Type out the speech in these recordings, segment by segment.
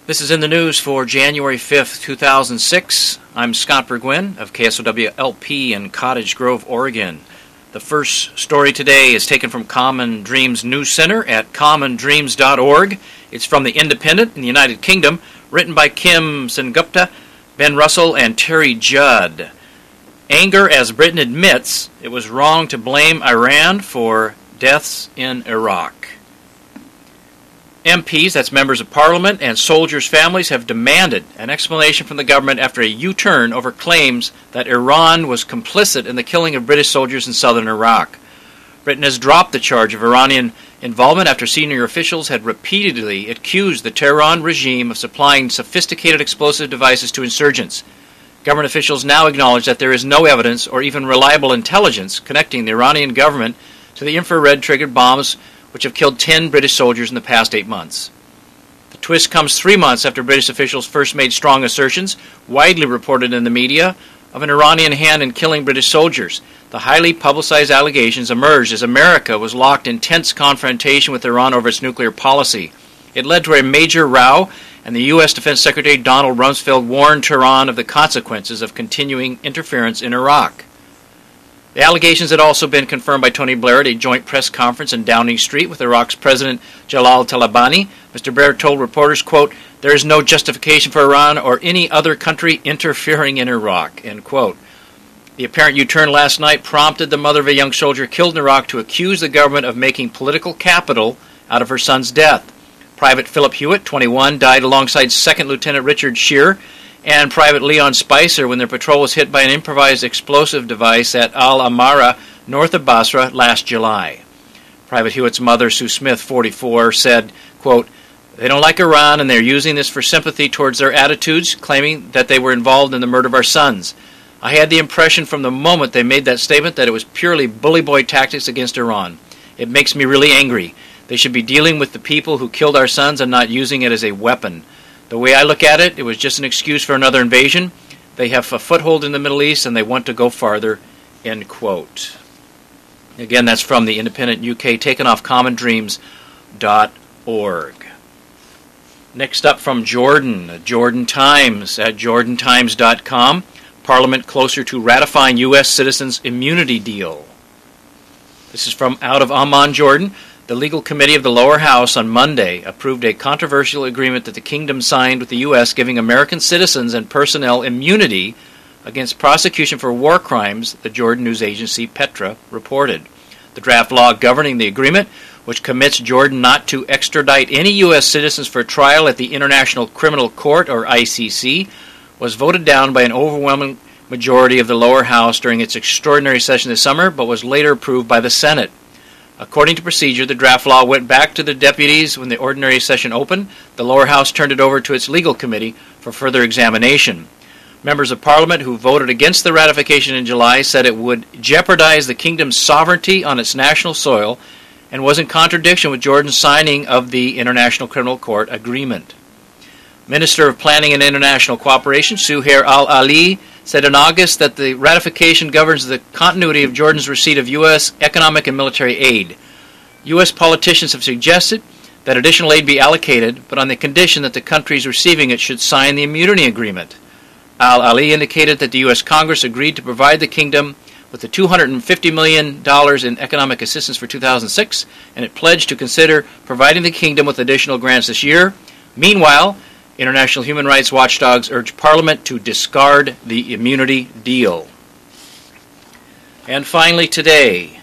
This is in the news for January 5th, 2006. I'm Scott Burgwin of KSOW-LP in Cottage Grove, Oregon. The first story today is taken from Common Dreams News Center at commondreams.org. It's from The Independent in the United Kingdom, written by Kim Sengupta, Ben Russell, and Terry Judd. Anger as Britain admits it was wrong to blame Iran for deaths in Iraq. MPs, that's members of Parliament, and soldiers' families have demanded an explanation from the government after a U-turn over claims that Iran was complicit in the killing of British soldiers in southern Iraq. Britain has dropped the charge of Iranian involvement after senior officials had repeatedly accused the Tehran regime of supplying sophisticated explosive devices to insurgents. Government officials now acknowledge that there is no evidence or even reliable intelligence connecting the Iranian government to the infrared-triggered bombs which have killed 10 British soldiers in the past 8 months. The twist comes 3 months after British officials first made strong assertions, widely reported in the media, of an Iranian hand in killing British soldiers. The highly publicized allegations emerged as America was locked in tense confrontation with Iran over its nuclear policy. It led to a major row, and the U.S. Defense Secretary Donald Rumsfeld warned Tehran of the consequences of continuing interference in Iraq. The allegations had also been confirmed by Tony Blair at a joint press conference in Downing Street with Iraq's President Jalal Talabani. Mr. Blair told reporters, quote, "There is no justification for Iran or any other country interfering in Iraq," end quote. The apparent U-turn last night prompted the mother of a young soldier killed in Iraq to accuse the government of making political capital out of her son's death. Private Philip Hewitt, 21, died alongside Second Lieutenant Richard Shear and Private Leon Spicer when their patrol was hit by an improvised explosive device at Al-Amara, north of Basra, last July. Private Hewitt's mother, Sue Smith, 44, said, quote, "They don't like Iran and they're using this for sympathy towards their attitudes, claiming that they were involved in the murder of our sons. I had the impression from the moment they made that statement that it was purely bully boy tactics against Iran. It makes me really angry. They should be dealing with the people who killed our sons and not using it as a weapon. The way I look at it, it was just an excuse for another invasion. They have a foothold in the Middle East and they want to go farther," end quote. Again, that's from The Independent UK, taken off commondreams.org. Next up from Jordan, Jordan Times at jordantimes.com. Parliament closer to ratifying U.S. citizens' immunity deal. This is from out of Amman, Jordan. The legal committee of the lower house on Monday approved a controversial agreement that the kingdom signed with the U.S. giving American citizens and personnel immunity against prosecution for war crimes, the Jordan news agency Petra reported. The draft law governing the agreement, which commits Jordan not to extradite any U.S. citizens for trial at the International Criminal Court, or ICC, was voted down by an overwhelming majority of the lower house during its extraordinary session this summer, but was later approved by the Senate. According to procedure, the draft law went back to the deputies when the ordinary session opened. The lower house turned it over to its legal committee for further examination. Members of Parliament who voted against the ratification in July said it would jeopardize the kingdom's sovereignty on its national soil and was in contradiction with Jordan's signing of the International Criminal Court agreement. Minister of Planning and International Cooperation, Suhair Al-Ali, said in August that the ratification governs the continuity of Jordan's receipt of U.S. economic and military aid. U.S. politicians have suggested that additional aid be allocated, but on the condition that the countries receiving it should sign the immunity agreement. Al-Ali indicated that the U.S. Congress agreed to provide the kingdom with the $250 million in economic assistance for 2006, and it pledged to consider providing the kingdom with additional grants this year. Meanwhile, international human rights watchdogs urge Parliament to discard the immunity deal. And finally today,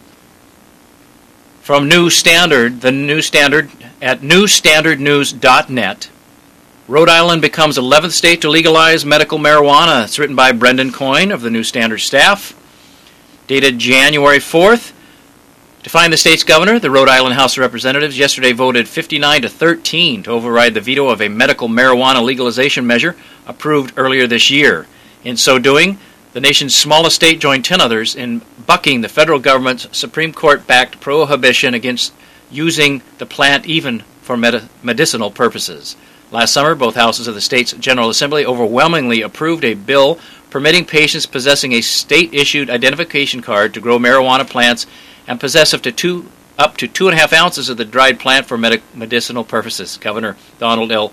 from New Standard, the New Standard at newstandardnews.net, Rhode Island becomes 11th state to legalize medical marijuana. It's written by Brendan Coyne of the New Standard staff. Dated January 4th. To find the state's governor, the Rhode Island House of Representatives yesterday voted 59-13 to override the veto of a medical marijuana legalization measure approved earlier this year. In so doing, the nation's smallest state joined 10 others in bucking the federal government's Supreme Court-backed prohibition against using the plant even for medicinal purposes. Last summer, both houses of the state's General Assembly overwhelmingly approved a bill permitting patients possessing a state-issued identification card to grow marijuana plants and possess up to 2.5 ounces of the dried plant for medicinal purposes. Governor Donald L.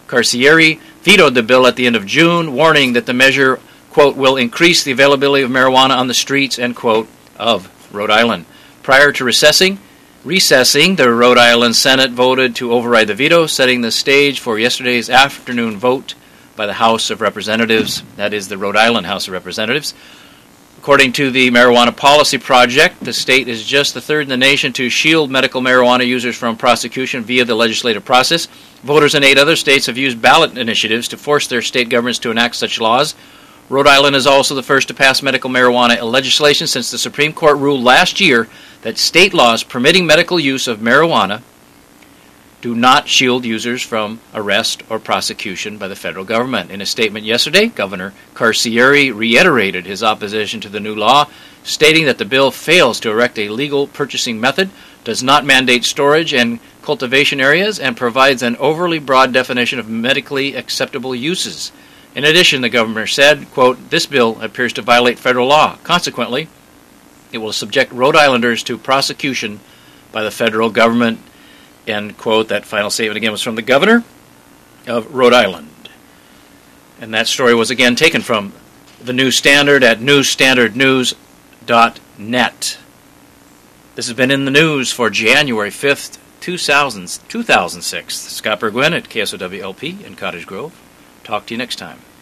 Carcieri vetoed the bill at the end of June, warning that the measure, quote, will increase the availability of marijuana on the streets, end quote, of Rhode Island. Prior to recessing, the Rhode Island Senate voted to override the veto, setting the stage for yesterday's afternoon vote by the House of Representatives, that is the Rhode Island House of Representatives. According to the Marijuana Policy Project, the state is just the third in the nation to shield medical marijuana users from prosecution via the legislative process. Voters in 8 other states have used ballot initiatives to force their state governments to enact such laws. Rhode Island is also the first to pass medical marijuana legislation since the Supreme Court ruled last year that state laws permitting medical use of marijuana do not shield users from arrest or prosecution by the federal government. In a statement yesterday, Governor Carcieri reiterated his opposition to the new law, stating that the bill fails to erect a legal purchasing method, does not mandate storage and cultivation areas, and provides an overly broad definition of medically acceptable uses. In addition, the governor said, quote, this bill appears to violate federal law. Consequently, it will subject Rhode Islanders to prosecution by the federal government. End quote. That final statement again was from the governor of Rhode Island. And that story was again taken from the News Standard at newsstandardnews.net. This has been in the news for January 5th, 2006. Scott Burgwin at KSOW-LP in Cottage Grove. Talk to you next time.